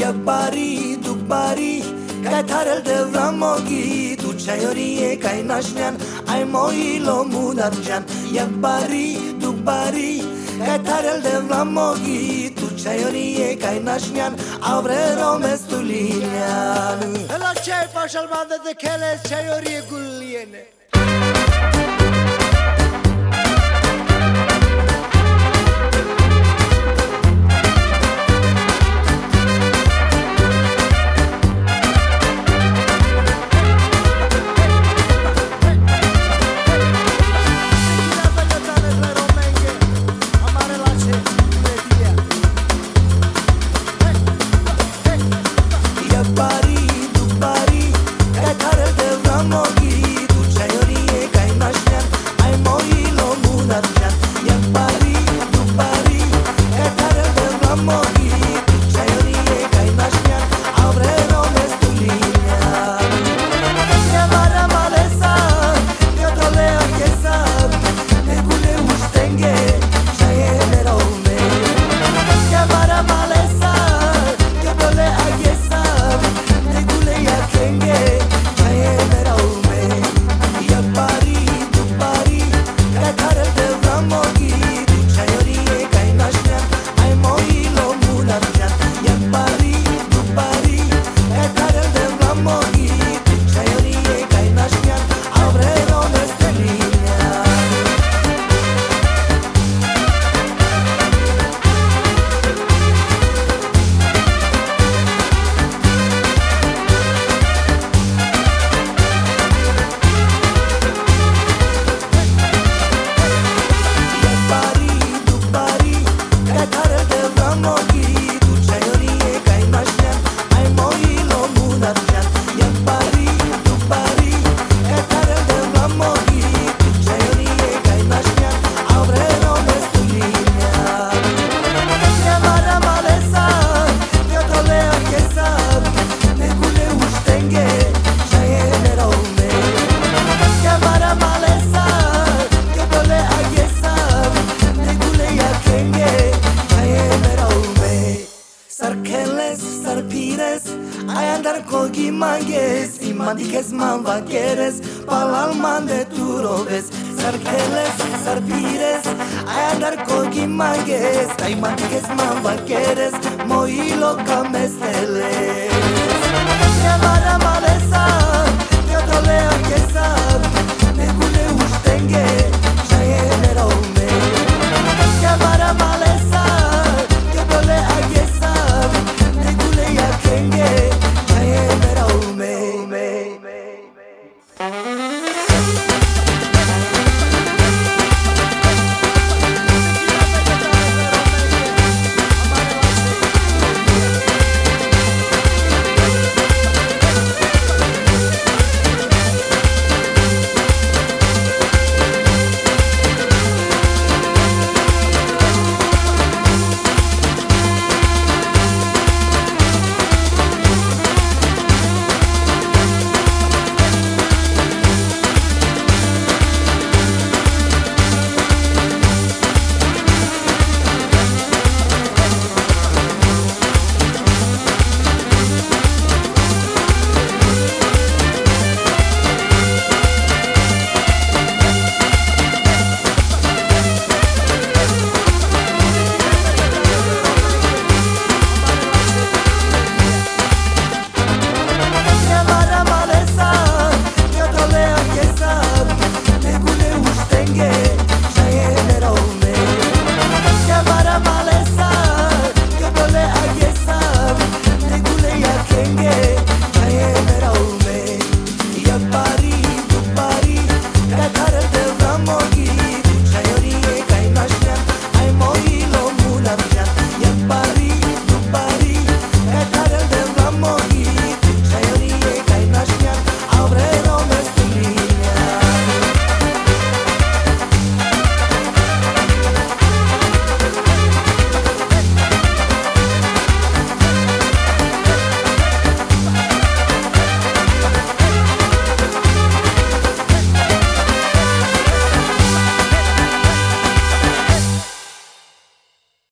Yakbari, dukbari, kai tarel de vramogi, tu chayorie kai nashnan, ai moilo mudarjan. Yakbari, dukbari, kai tarel de vramogi, tu chayorie kai nashnan, avrero mestulinian. Hela çay paşalmanda de keles chayorie gulliyene. Ayandar kogi manges, imandikes man vaqueres, palalman de turoves, sarkeles, sarpires, ayandar kogi manges, imandikes man vaqueres, moilo camesteles. Llamada maleza, yo toleo